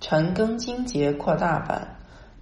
陈庚金节扩大版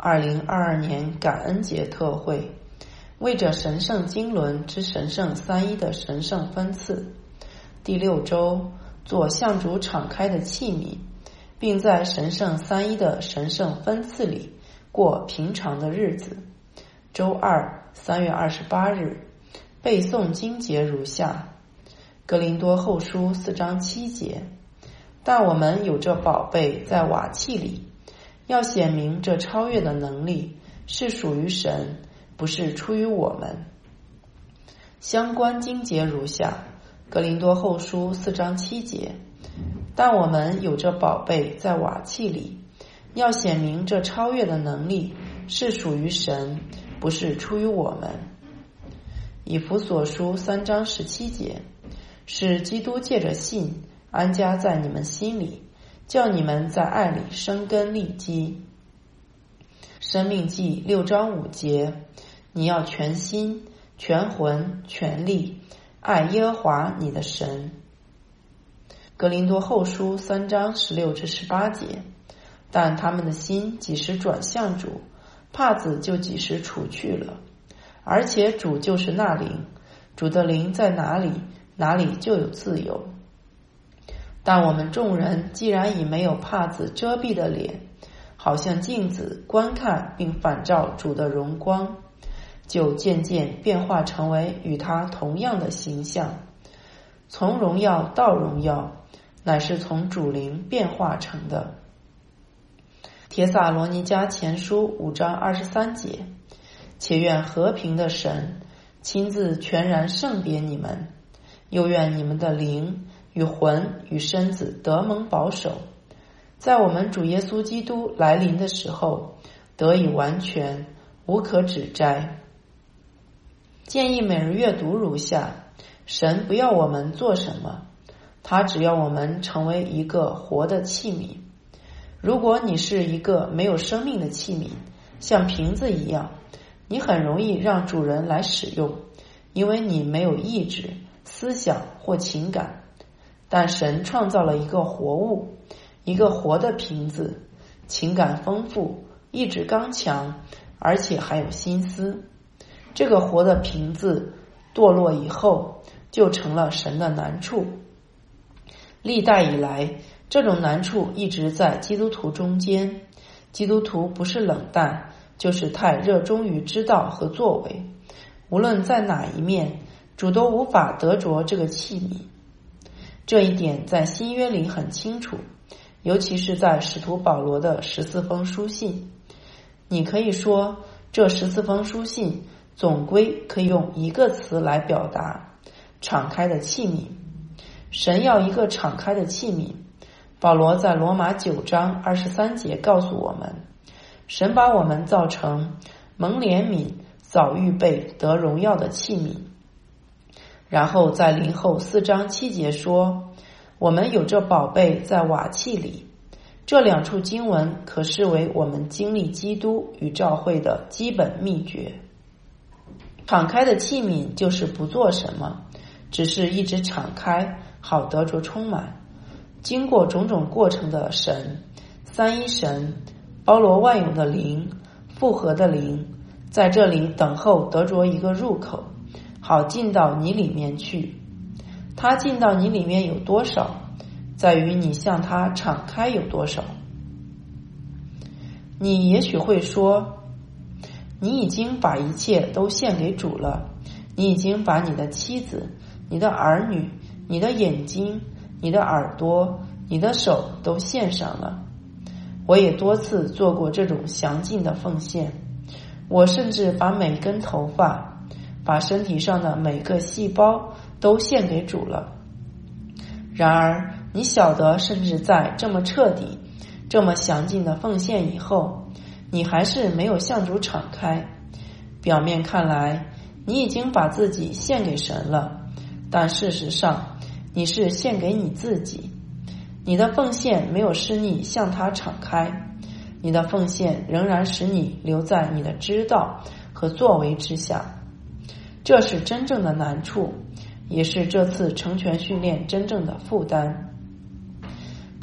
2022年感恩节特惠，为着神圣经纶之神圣三一的神圣分次，第6周做向主敞开的器皿，并在神圣三一的神圣分次里过平常的日子。周二3月28日背诵经节如下：格林多后书4章7节，但我们有这宝贝在瓦器里，要显明这超越的能力是属于神，不是出于我们。相关经节如下：格林多后书4章7节，但我们有这宝贝在瓦器里，要显明这超越的能力是属于神，不是出于我们。以弗所书3章17节，使基督借着信安家在你们心里，叫你们在爱里生根立基。申命记6章5节，你要全心全魂全力爱耶和华你的神。格林多后书3章16至18节，但他们的心几时转向主，帕子就几时除去了。而且主就是那灵，主的灵在哪里，哪里就有自由。但我们众人既然以没有帕子遮蔽的脸，好像镜子观看并反照主的荣光，就渐渐变化成为与他同样的形象，从荣耀到荣耀，乃是从主灵变化成的。帖撒罗尼迦前书5章23节，且愿和平的神亲自全然圣别你们，又愿你们的灵与魂与身子得蒙保守，在我们主耶稣基督来临的时候得以完全，无可指摘。建议每日阅读如下：神不要我们做什么，他只要我们成为一个活的器皿。如果你是一个没有生命的器皿，像瓶子一样，你很容易让主人来使用，因为你没有意志、思想或情感。但神创造了一个活物，一个活的瓶子，情感丰富，意志刚强，而且还有心思。这个活的瓶子堕落以后，就成了神的难处。历代以来，这种难处一直在基督徒中间。基督徒不是冷淡，就是太热衷于知道和作为。无论在哪一面，主都无法得着这个器皿。这一点在新约里很清楚，尤其是在使徒保罗的14封书信。你可以说，这14封书信总归可以用一个词来表达：敞开的器皿。神要一个敞开的器皿。保罗在罗马9章23节告诉我们，神把我们造成蒙怜悯、早预备得荣耀的器皿。然后在林后4章7节说，我们有这宝贝在瓦器里。这2处经文可视为我们经历基督与教会的基本秘诀。敞开的器皿就是不做什么，只是一直敞开，好得着充满。经过种种过程的神，三一神，包罗万有的灵，复合的灵，在这里等候得着一个入口，好进到你里面去。他进到你里面有多少，在于你向他敞开有多少。你也许会说，你已经把一切都献给主了，你已经把你的妻子、你的儿女、你的眼睛、你的耳朵、你的手都献上了。我也多次做过这种详尽的奉献，我甚至把每根头发，把身体上的每个细胞都献给主了。然而你晓得，甚至在这么彻底、这么详尽的奉献以后，你还是没有向主敞开。表面看来，你已经把自己献给神了，但事实上你是献给你自己。你的奉献没有使你向他敞开，你的奉献仍然使你留在你的知道和作为之下。这是真正的难处，也是这次成全训练真正的负担。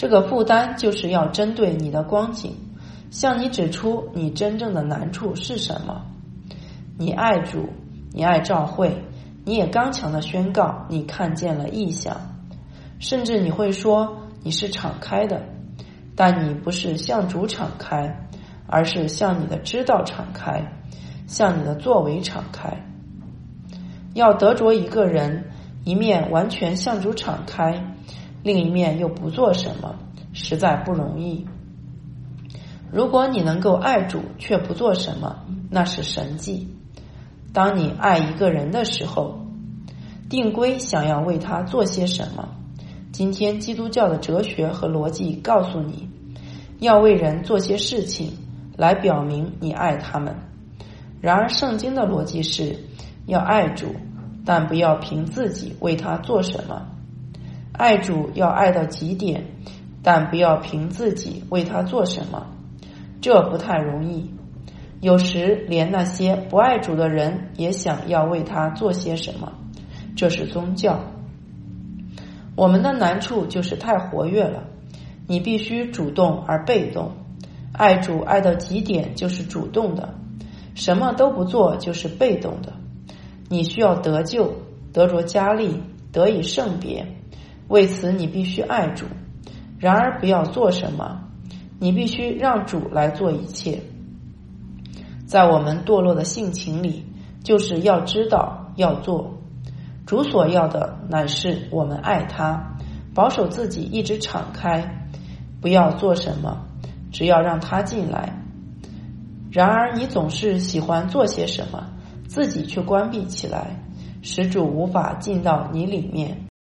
这个负担就是要针对你的光景，向你指出你真正的难处是什么。你爱主，你爱教会，你也刚强地宣告你看见了异象，甚至你会说你是敞开的，但你不是向主敞开，而是向你的知道敞开，向你的作为敞开。要得着一个人，一面完全向主敞开，另一面又不做什么，实在不容易。如果你能够爱主却不做什么，那是神迹。当你爱一个人的时候，定规想要为他做些什么。今天基督教的哲学和逻辑告诉你，要为人做些事情来表明你爱他们。然而圣经的逻辑是要爱主，但不要凭自己为他做什么。爱主要爱到极点，但不要凭自己为他做什么。这不太容易，有时连那些不爱主的人也想要为他做些什么，这是宗教。我们的难处就是太活跃了，你必须主动而被动。爱主爱到极点就是主动的，什么都不做就是被动的。你需要得救，得着加力，得以圣别，为此你必须爱主。然而不要做什么，你必须让主来做一切。在我们堕落的性情里，就是要知道要做。主所要的乃是我们爱他，保守自己一直敞开，不要做什么，只要让他进来。然而你总是喜欢做些什么，自己却关闭起来，使主无法进到你里面。